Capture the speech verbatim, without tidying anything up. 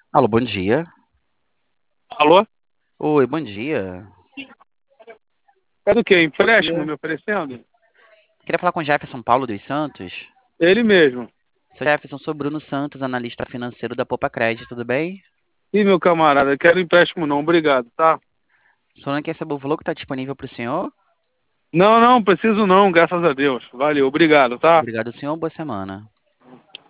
Alô, bom dia. Alô? Oi, bom dia. É do quê? Empréstimo Queria, me oferecendo? queria falar com o Jefferson Paulo dos Santos. Ele mesmo. Seu Jefferson, sou Bruno Santos, analista financeiro da Poupa Crédito, tudo bem? Ih, meu camarada, quero empréstimo não, obrigado, tá? O senhor não quer saber o valor que está disponível para o senhor? Não, não, preciso não, graças a Deus. Valeu, obrigado, tá? Obrigado, senhor. Boa semana.